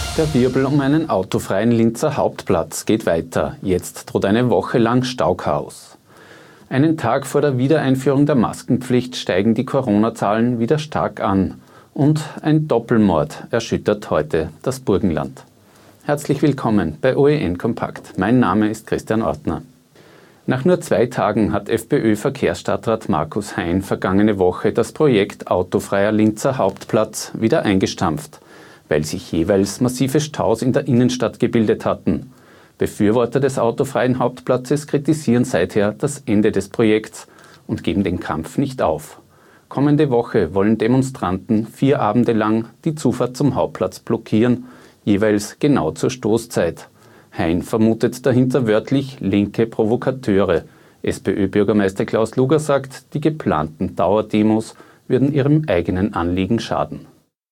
Der Wirbel um einen autofreien Linzer Hauptplatz geht weiter. Jetzt droht eine Woche lang Stauchaos. Einen Tag vor der Wiedereinführung der Maskenpflicht steigen die Corona-Zahlen wieder stark an. Und ein Doppelmord erschüttert heute das Burgenland. Herzlich willkommen bei OEN Kompakt. Mein Name ist Christian Ortner. Nach nur 2 Tagen hat FPÖ-Verkehrsstadtrat Markus Hein vergangene Woche das Projekt Autofreier Linzer Hauptplatz wieder eingestampft, weil sich jeweils massive Staus in der Innenstadt gebildet hatten. Befürworter des autofreien Hauptplatzes kritisieren seither das Ende des Projekts und geben den Kampf nicht auf. Kommende Woche wollen Demonstranten 4 Abende lang die Zufahrt zum Hauptplatz blockieren, jeweils genau zur Stoßzeit. Hein vermutet dahinter wörtlich linke Provokateure. SPÖ-Bürgermeister Klaus Luger sagt, die geplanten Dauerdemos würden ihrem eigenen Anliegen schaden.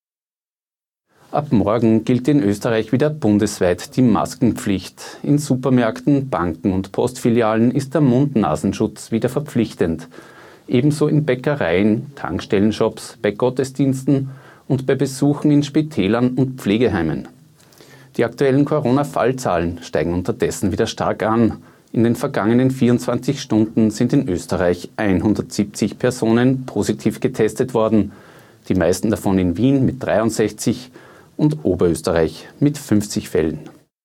Ab morgen gilt in Österreich wieder bundesweit die Maskenpflicht. In Supermärkten, Banken und Postfilialen ist der Mund-Nasenschutz wieder verpflichtend. Ebenso in Bäckereien, Tankstellenshops, bei Gottesdiensten und bei Besuchen in Spitälern und Pflegeheimen. Die aktuellen Corona-Fallzahlen steigen unterdessen wieder stark an. In den vergangenen 24 Stunden sind in Österreich 170 Personen positiv getestet worden. Die meisten davon in Wien mit 63 und Oberösterreich mit 50 Fällen.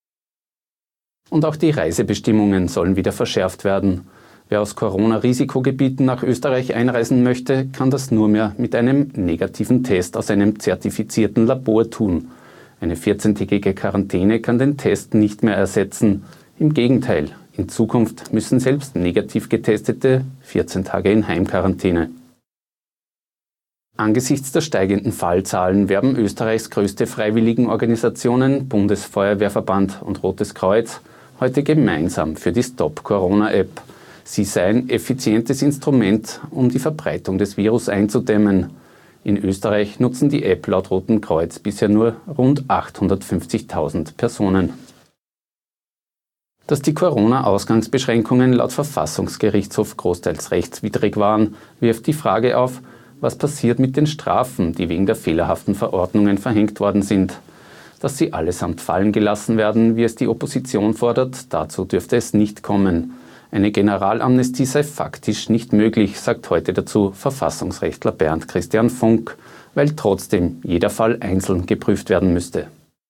Und auch die Reisebestimmungen sollen wieder verschärft werden. Wer aus Corona-Risikogebieten nach Österreich einreisen möchte, kann das nur mehr mit einem negativen Test aus einem zertifizierten Labor tun. Eine 14-tägige Quarantäne kann den Test nicht mehr ersetzen. Im Gegenteil, in Zukunft müssen selbst negativ Getestete 14 Tage in Heimquarantäne. Angesichts der steigenden Fallzahlen werben Österreichs größte Freiwilligenorganisationen, Bundesfeuerwehrverband und Rotes Kreuz, heute gemeinsam für die Stop-Corona-App. Sie sei ein effizientes Instrument, um die Verbreitung des Virus einzudämmen. In Österreich nutzen die App laut Roten Kreuz bisher nur rund 850.000 Personen. Dass die Corona-Ausgangsbeschränkungen laut Verfassungsgerichtshof großteils rechtswidrig waren, wirft die Frage auf, was passiert mit den Strafen, die wegen der fehlerhaften Verordnungen verhängt worden sind. Dass sie allesamt fallen gelassen werden, wie es die Opposition fordert, dazu dürfte es nicht kommen. Eine Generalamnestie sei faktisch nicht möglich, sagt heute dazu Verfassungsrechtler Bernd Christian Funk, weil trotzdem jeder Fall einzeln geprüft werden müsste.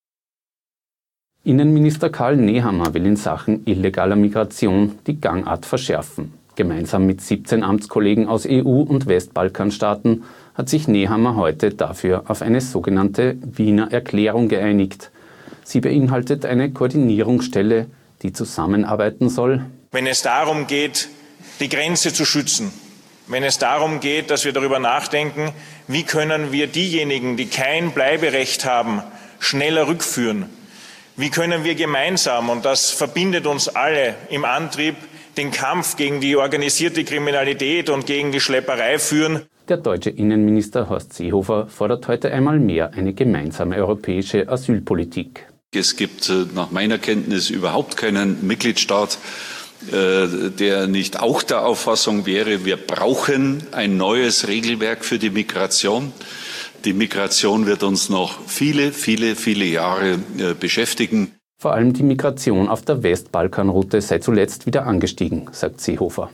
Innenminister Karl Nehammer will in Sachen illegaler Migration die Gangart verschärfen. Gemeinsam mit 17 Amtskollegen aus EU- und Westbalkanstaaten hat sich Nehammer heute dafür auf eine sogenannte Wiener Erklärung geeinigt. Sie beinhaltet eine Koordinierungsstelle, die zusammenarbeiten soll, wenn es darum geht, die Grenze zu schützen, wenn es darum geht, dass wir darüber nachdenken, wie können wir diejenigen, die kein Bleiberecht haben, schneller rückführen, wie können wir gemeinsam, und das verbindet uns alle im Antrieb, den Kampf gegen die organisierte Kriminalität und gegen die Schlepperei führen. Der deutsche Innenminister Horst Seehofer fordert heute einmal mehr eine gemeinsame europäische Asylpolitik. Es gibt nach meiner Kenntnis überhaupt keinen Mitgliedstaat, der nicht auch der Auffassung wäre, wir brauchen ein neues Regelwerk für die Migration. Die Migration wird uns noch viele, viele, viele Jahre beschäftigen. Vor allem die Migration auf der Westbalkanroute sei zuletzt wieder angestiegen, sagt Seehofer.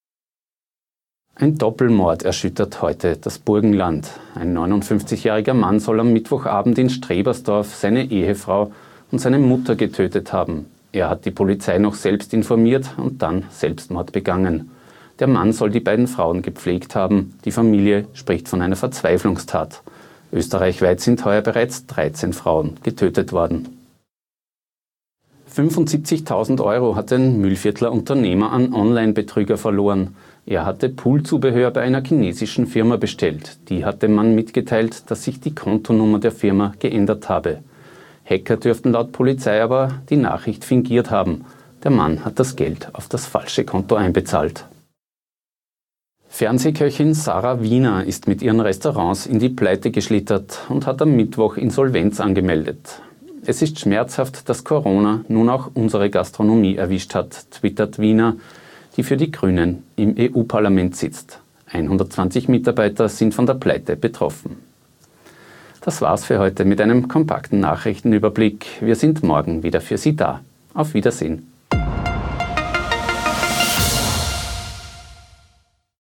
Ein Doppelmord erschüttert heute das Burgenland. Ein 59-jähriger Mann soll am Mittwochabend in Strebersdorf seine Ehefrau und seine Mutter getötet haben. Er hat die Polizei noch selbst informiert und dann Selbstmord begangen. Der Mann soll die beiden Frauen gepflegt haben. Die Familie spricht von einer Verzweiflungstat. Österreichweit sind heuer bereits 13 Frauen getötet worden. 75.000 Euro hat ein Mühlviertler Unternehmer an Online-Betrüger verloren. Er hatte Poolzubehör bei einer chinesischen Firma bestellt. Die hat dem Mann mitgeteilt, dass sich die Kontonummer der Firma geändert habe. Hacker dürften laut Polizei aber die Nachricht fingiert haben. Der Mann hat das Geld auf das falsche Konto einbezahlt. Fernsehköchin Sarah Wiener ist mit ihren Restaurants in die Pleite geschlittert und hat am Mittwoch Insolvenz angemeldet. Es ist schmerzhaft, dass Corona nun auch unsere Gastronomie erwischt hat, twittert Wiener, die für die Grünen im EU-Parlament sitzt. 120 Mitarbeiter sind von der Pleite betroffen. Das war's für heute mit einem kompakten Nachrichtenüberblick. Wir sind morgen wieder für Sie da. Auf Wiedersehen.